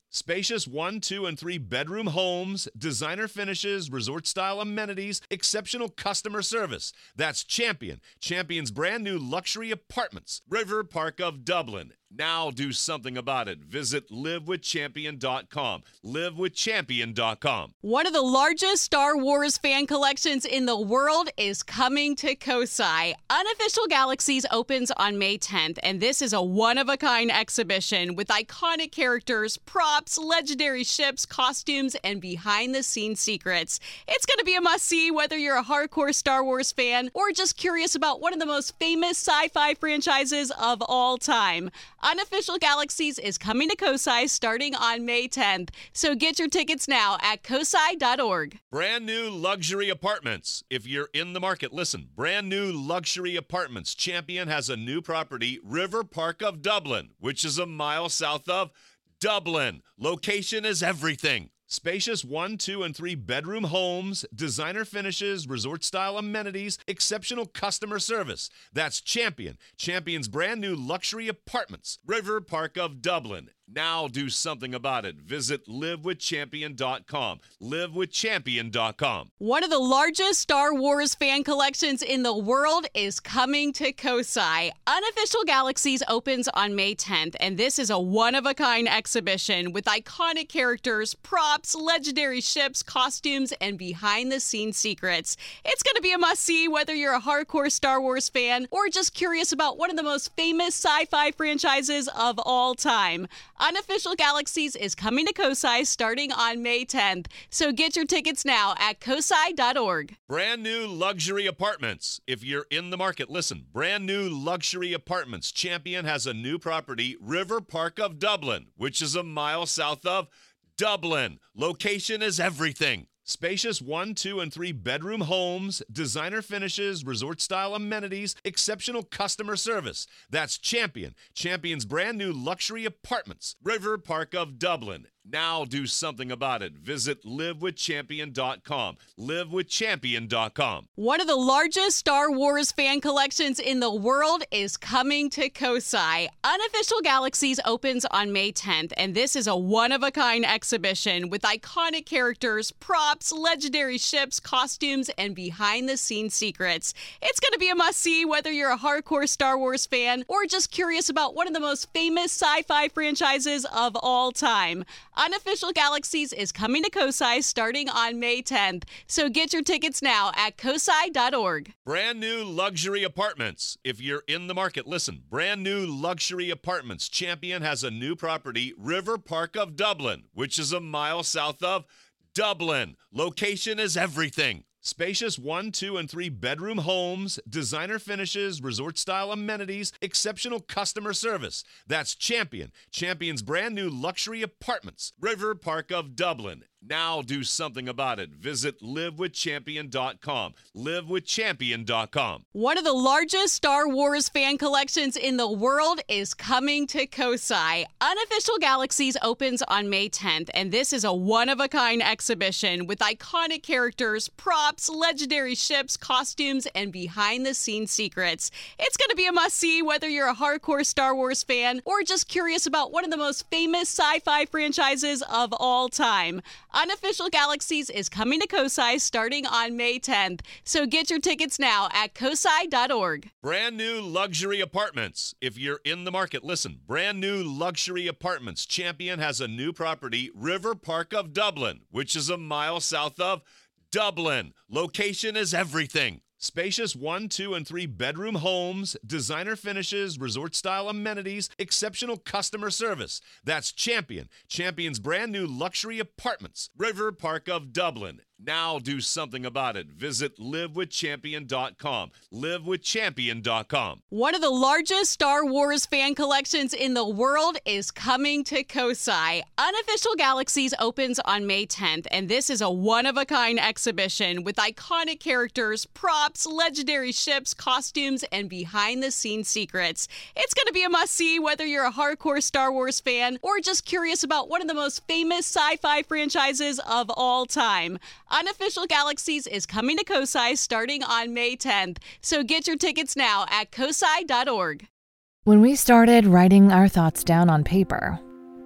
Spacious one, two, and three bedroom homes, designer finishes, resort-style amenities, exceptional customer service. That's Champion. Champion's brand new luxury apartments. River Park of Dublin. Now do something about it. Visit live with champion dot com. live with champion dot com. One of the largest Star Wars fan collections in the world is coming to Kosai. Unofficial Galaxies opens on May tenth, and this is a one-of-a-kind exhibition with iconic characters, props, legendary ships, costumes, and behind-the-scenes secrets. It's going to be a must-see whether you're a hardcore Star Wars fan or just curious about one of the most famous sci-fi franchises of all time. Unofficial Galaxies is coming to Kosai starting on May tenth, so get your tickets now at kosai dot org. Brand new luxury apartments. If you're in the market, listen. Brand new luxury apartments. Champion has a new property, River Park of Dublin, which is a mile south of Dublin. Location is everything. Spacious one, two, and three bedroom homes, designer finishes, resort-style amenities, exceptional customer service. That's Champion. Champion's brand new luxury apartments. River Park of Dublin. Now do something about it. Visit live with champion dot com. live with champion dot com. One of the largest Star Wars fan collections in the world is coming to Kosai. Unofficial Galaxies opens on May tenth, and this is a one-of-a-kind exhibition with iconic characters, props, legendary ships, costumes, and behind-the-scenes secrets. It's going to be a must-see whether you're a hardcore Star Wars fan or just curious about one of the most famous sci-fi franchises of all time. Unofficial Galaxies is coming to Kosai starting on May tenth, so get your tickets now at kosai dot org. Brand new luxury apartments. If you're in the market, listen. Brand new luxury apartments. Champion has a new property, River Park of Dublin, which is a mile south of Dublin. Location is everything. Spacious one, two, and three bedroom homes, designer finishes, resort-style amenities, exceptional customer service. That's Champion. Champion's brand new luxury apartments. River Park of Dublin. Now do something about it. Visit live with champion dot com. live with champion dot com. One of the largest Star Wars fan collections in the world is coming to Kosai. Unofficial Galaxies opens on May tenth, and this is a one-of-a-kind exhibition with iconic characters, props, legendary ships, costumes, and behind-the-scenes secrets. It's going to be a must-see whether you're a hardcore Star Wars fan or just curious about one of the most famous sci-fi franchises of all time. Unofficial Galaxies is coming to Kosai starting on May tenth, so get your tickets now at kosai dot org. Brand new luxury apartments. If you're in the market, listen. Brand new luxury apartments. Champion has a new property, River Park of Dublin, which is a mile south of Dublin. Location is everything. Spacious one, two, and three bedroom homes, designer finishes, resort-style amenities, exceptional customer service. That's Champion. Champion's brand new luxury apartments. River Park of Dublin. Now do something about it. Visit live with champion dot com. live with champion dot com. One of the largest Star Wars fan collections in the world is coming to Kosai. Unofficial Galaxies opens on May tenth, and this is a one-of-a-kind exhibition with iconic characters, props, legendary ships, costumes, and behind-the-scenes secrets. It's going to be a must-see whether you're a hardcore Star Wars fan or just curious about one of the most famous sci-fi franchises of all time. Unofficial Galaxies is coming to Kosai starting on May tenth, so get your tickets now at kosai dot org. Brand new luxury apartments. If you're in the market, listen. Brand new luxury apartments. Champion has a new property, River Park of Dublin, which is a mile south of Dublin. Location is everything. Spacious one, two, and three bedroom homes, designer finishes, resort-style amenities, exceptional customer service. That's Champion. Champion's brand new luxury apartments. River Park of Dublin. Now do something about it. Visit live with champion dot com. live with champion dot com. One of the largest Star Wars fan collections in the world is coming to Kosai. Unofficial Galaxies opens on May tenth, and this is a one-of-a-kind exhibition with iconic characters, props, legendary ships, costumes, and behind-the-scenes secrets. It's going to be a must-see whether you're a hardcore Star Wars fan or just curious about one of the most famous sci-fi franchises of all time. Unofficial Galaxies is coming to Kosai starting on May tenth, so get your tickets now at kosai dot org. When we started writing our thoughts down on paper,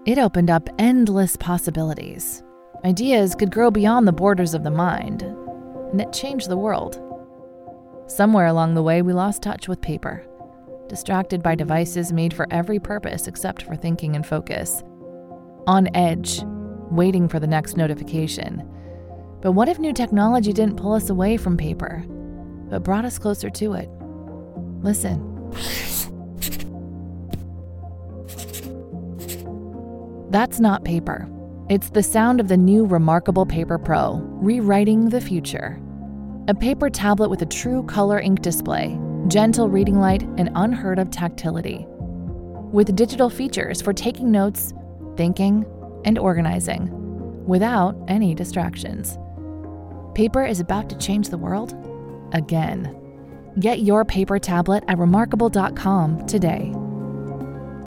It opened up endless possibilities. Ideas could grow beyond the borders of the mind, and it changed the world. Somewhere along the way, we lost touch with paper, distracted by devices made for every purpose except for thinking and focus. On edge, waiting for the next notification. But what if new technology didn't pull us away from paper, but brought us closer to it? Listen. That's not paper. It's the sound of the new Remarkable Paper Pro, rewriting the future. A paper tablet with a true color ink display, gentle reading light, and unheard of tactility. With digital features for taking notes, thinking, and organizing, without any distractions. Paper is about to change the world again. Get your paper tablet at remarkable dot com today.